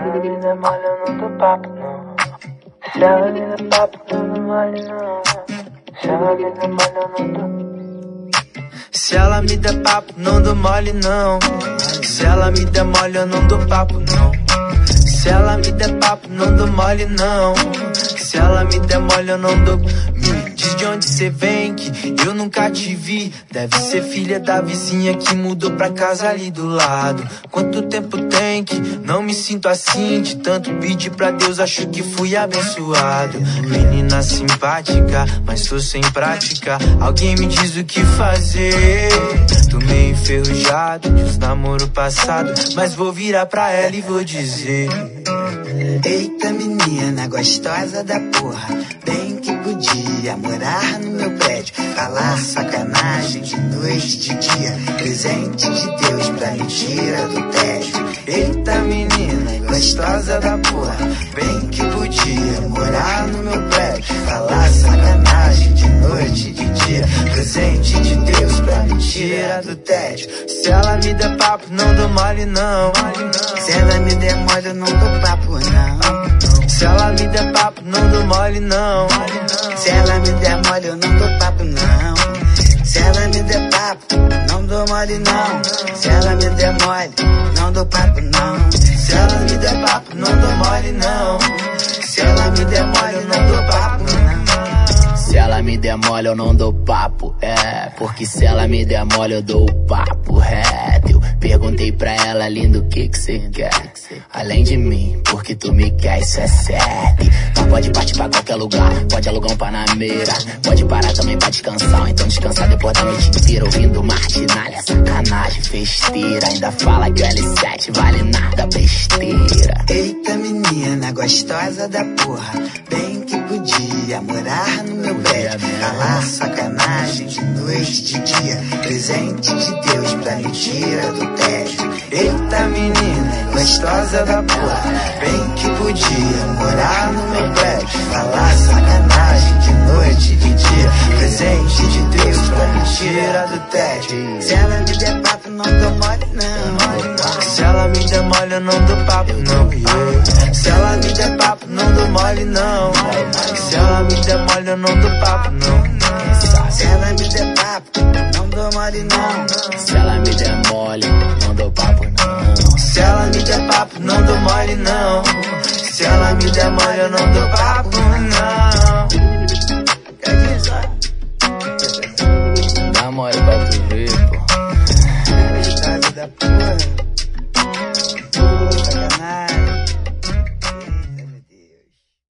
ela me der mole, eu não dou papo, não. Se ela me der papo, eu não mole, não. Se ela me der mole, eu não dou. Se ela me der papo, não dou mole, não. Se ela me der mole, eu não dou papo, não. Se ela me der papo, não dou mole, não. Se ela me der mole, eu não dou. Me diz de onde cê vem, que eu nunca te vi. Deve ser filha da vizinha que mudou pra casa ali do lado. Quanto tempo tem que não me sinto assim? De tanto pedir pra Deus, acho que fui abençoado. Menina simpática, mas tô sem prática. Alguém me diz o que fazer. Tô meio enferrujado de uns namoro passado, mas vou virar pra ela e vou dizer: eita menina gostosa da porra, bem que podia morar no meu prédio. Falar sacanagem de noite, de dia, presente de Deus pra me tirar do tédio. Eita menina gostosa da porra, bem que podia morar no meu prédio. Falar sacanagem de noite, de dia, presente de Deus pra me tirar do tédio. Se ela me der papo, não dou mole, não. Se ela me der mole, eu não dou papo, não. Se ela me der papo, não dou mole, não. Se ela me der mole, eu não dou papo, não. Se ela me der papo, não dou mole, não. Se ela me der mole, não dou papo, não. Se ela me der papo, não dou mole, não. Se ela me der mole, eu não dou papo, não. Se ela me der mole, eu não dou papo, é. Porque se ela me der mole, eu dou o papo reto. Eu perguntei pra ela, lindo, o que cê quer? Além de mim, porque tu me quer, isso é certo. Não pode partir pra qualquer lugar, pode alugar um Panameira. Pode parar também pra descansar, ou então descansar depois da noite inteira ouvindo martinalha, sacanagem, festeira. Ainda fala que o L7 vale nada, besteira. Eita menina gostosa da porra, bem que podia morar no meu prédio. Falar sacanagem de noite, de dia, presente de Deus pra me tirar do tédio. Eita menina gostosa da porra, bem que podia morar no meu prédio. Falar sacanagem de noite, de dia, presente de Deus pra me tirar do tédio. Se ela me der papo, não dou mole, não. Se ela me der mole, eu não dou papo, não. Se ela me der papo, não dou mole, não. Se ela me der mole, eu não dou papo, não. Se ela me der papo, não dou mole, não. Se ela me der mole, não dou papo, não. Se ela me der papo, não dou mole, não. Se ela me der mole, eu não dou papo,